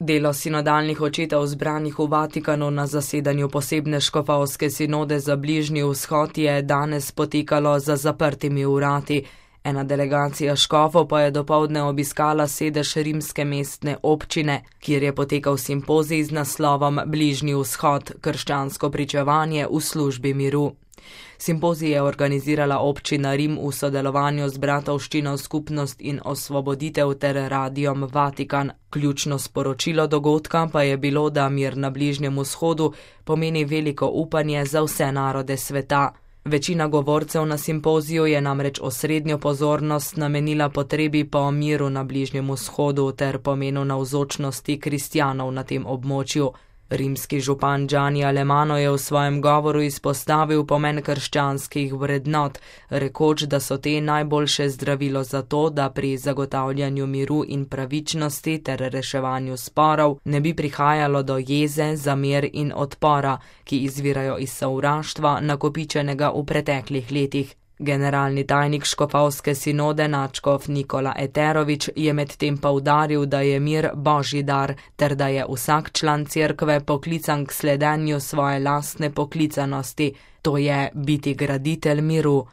Delo sinodalnih očetov zbranih v Vatikanu na zasedanju posebne škofovske sinode za Bližnji vzhod je danes potekalo za zaprtimi vrati. Ena delegacija škofov pa je dopoldne obiskala sedež rimske mestne občine, kjer je potekal simpozij z naslovom Bližnji vzhod, krščansko pričevanje v službi miru. Simpozij je organizirala občina Rim v sodelovanju z Bratovščino Skupnost in osvoboditev ter Radiom Vatikan. Ključno sporočilo dogodka pa je bilo, da mir na Bližnjem vzhodu pomeni veliko upanje za vse narode sveta. Večina govorcev na simpoziju je namreč osrednjo pozornost namenila potrebi po miru na Bližnjem vzhodu ter pomenu navzočnosti kristjanov na tem območju. Rimski župan Gianni Alemanno je v svojem govoru izpostavil pomen krščanskih vrednot, rekoč, da so te najboljše zdravilo za to, da pri zagotavljanju miru in pravičnosti ter reševanju sporov ne bi prihajalo do jeze, zamer in odpora, ki izvirajo iz sovraštva, nakopičenega v preteklih letih. Generalni tajnik škofovske sinode nadškof Nikola Eterović je medtem poudaril, da je mir božji dar ter da je vsak član cerkve poklican k sledenju svoje lastne poklicanosti, to je biti graditelj miru.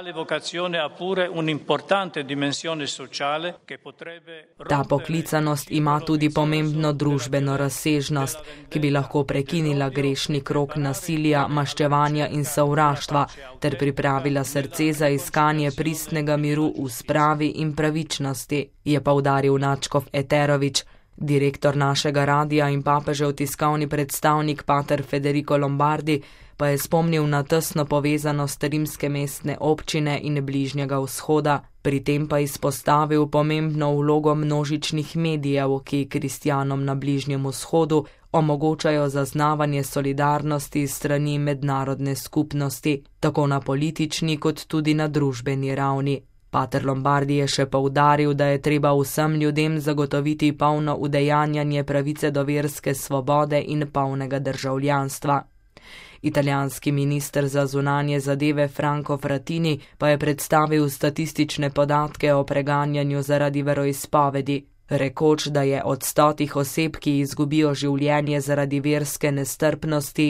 Ta poklicanost ima tudi pomembno družbeno razsežnost, ki bi lahko prekinila grešni krog nasilja, maščevanja in sovraštva ter pripravila srce za iskanje pristnega miru v spravi in pravičnosti, je poudaril nadškof Eterović. Direktor našega radia in papežev tiskovni predstavnik pater Federico Lombardi pa je spomnil na tesno povezanost rimske mestne občine in Bližnjega vzhoda, pri tem pa izpostavil pomembno vlogo množičnih medijev, ki kristjanom na Bližnjem vzhodu omogočajo zaznavanje solidarnosti strani mednarodne skupnosti, tako na politični kot tudi na družbeni ravni. Pater Lombardi je še poudaril, da je treba vsem ljudem zagotoviti polno udejanjanje pravice do verske svobode in polnega državljanstva. Italijanski minister za zunanje zadeve Franco Frattini pa je predstavil statistične podatke o preganjanju zaradi veroizpovedi, rekoč, da je od 100 oseb, ki izgubijo življenje zaradi verske nestrpnosti,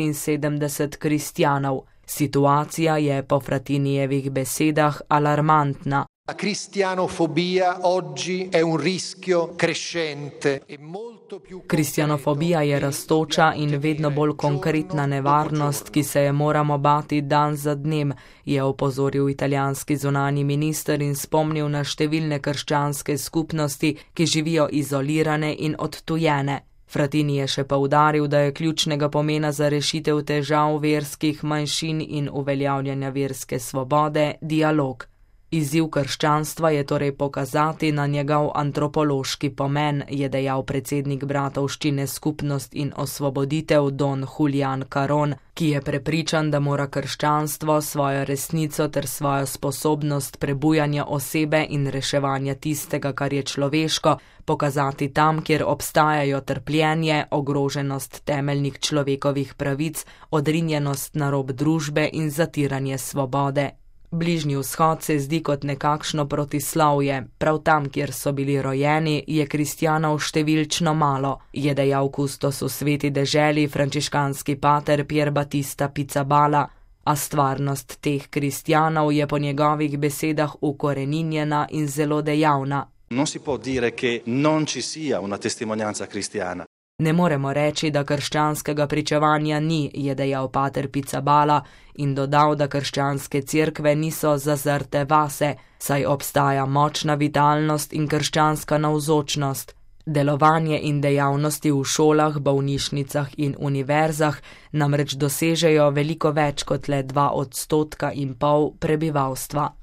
75 kristjanov. Situacija je po Frattinijevih besedah alarmantna. La cristianofobia oggi è un rischio crescente e molto più. Kristjanofobija je rastoča in vedno bolj konkretna nevarnost, ki se je moramo bati dan za dnem, je opozoril italijanski zunanji minister in spomnil na številne krščanske skupnosti, ki živijo izolirane in odtujene. Frattini je še poudaril, da je ključnega pomena za rešitev težav verskih manjšin in uveljavljanja verske svobode dialog. Izziv krščanstva je torej pokazati na njegov antropološki pomen, je dejal predsednik Bratovščine Skupnost in osvoboditev Don Julian Caron, ki je prepričan, da mora krščanstvo svojo resnico ter svojo sposobnost prebujanja osebe in reševanja tistega, kar je človeško, pokazati tam, kjer obstajajo trpljenje, ogroženost temeljnih človekovih pravic, odrinjenost na rob družbe in zatiranje svobode. Bližnji vzhod se zdi kot nekakšno protislavje. Prav tam, kjer so bili rojeni, je kristjanov številčno malo, je dejal kustos v sveti deželi frančiškanski pater Pier Battista Pizzaballa, a stvarnost teh kristjanov je po njegovih besedah ukoreninjena in zelo dejavna. Non si può dire che non ci sia una testimonianza cristiana. Ne moremo reči, da krščanskega pričevanja ni, je dejal pater Pizzaballa in dodal, da krščanske cerkve niso zazrte vase, saj obstaja močna vitalnost in krščanska navzočnost. Delovanje in dejavnosti v šolah, bolnišnicah in univerzah namreč dosežejo veliko več kot le 2,5% prebivalstva.